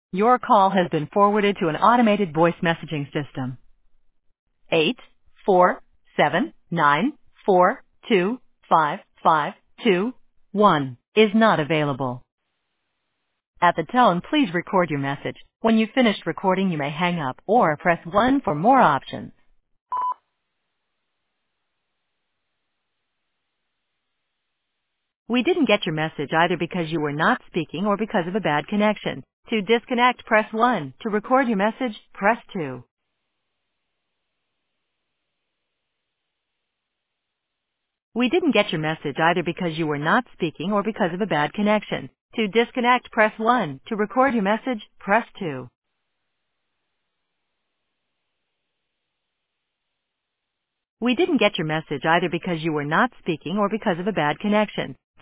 Your call has been forwarded to an automated voice messaging system. 84794255221 is not available. At the tone, please record your message. When you've finished recording, you may hang up or press 1 for more options. We didn't get your message either because you were not speaking or because of a bad connection. To disconnect, press 1. To record your message, press 2. We didn't get your message either because you were not speaking or because of a bad connection. To disconnect, press 1. To record your message, press 2. We didn't get your message either because you were not speaking or because of a bad connection.